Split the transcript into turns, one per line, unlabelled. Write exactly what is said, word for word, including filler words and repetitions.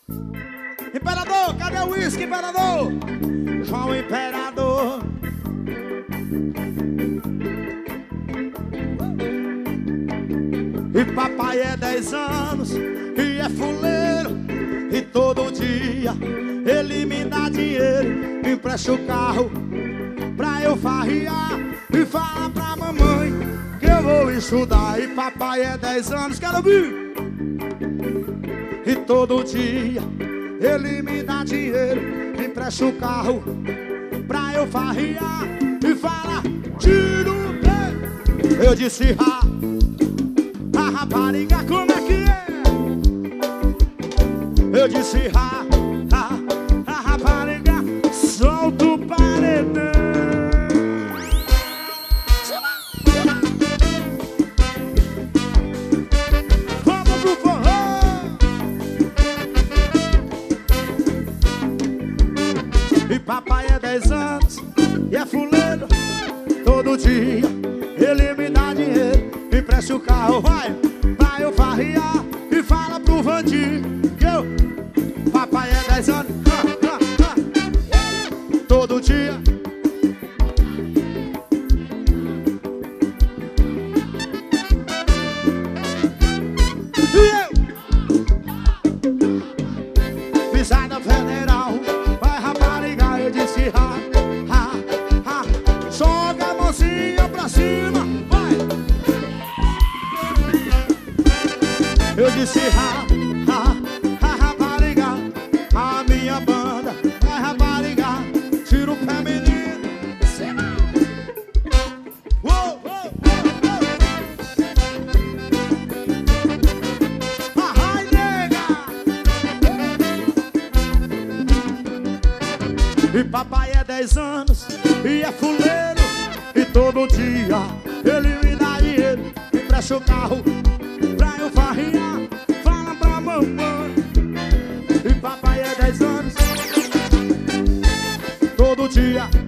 Imperador, cadê o uísque, Imperador? João Imperador. E papai é dez anos e é fuleiro, e todo dia ele me dá dinheiro, me empresta o carro pra eu farrear e fala pra mamãe que eu vou estudar. E papai é dez anos, quero ouvir. E todo dia ele me dá dinheiro, me empresta o carro pra eu farrear e fala tiro. Eu disse ha, a rapariga como é que é? Eu disse ha, ha, a rapariga solta o paredão. Vamos pro forró. E papai é dez anos e é fuleiro, todo dia ele me dá dinheiro, me empresta o carro, vai, vai eu farrear e fala pro Vandir que eu, papai é dez anos, ha, ha, ha, todo dia. E eu, pisada federal, vai rapariga, eu disse ha, ha, ha, joga a mãozinha pra cima, vai. Eu disse ha, ha, ha, rapariga, a minha banda vai rapariga, tira o pé menino, cima. Uou, uou, uou, uou. Ai, nega. E papai é dez anos e é fuleiro, e todo dia ele me dá dinheiro, me empresta o carro pra eu farrear, fala pra mamãe. E papai é dez anos, todo dia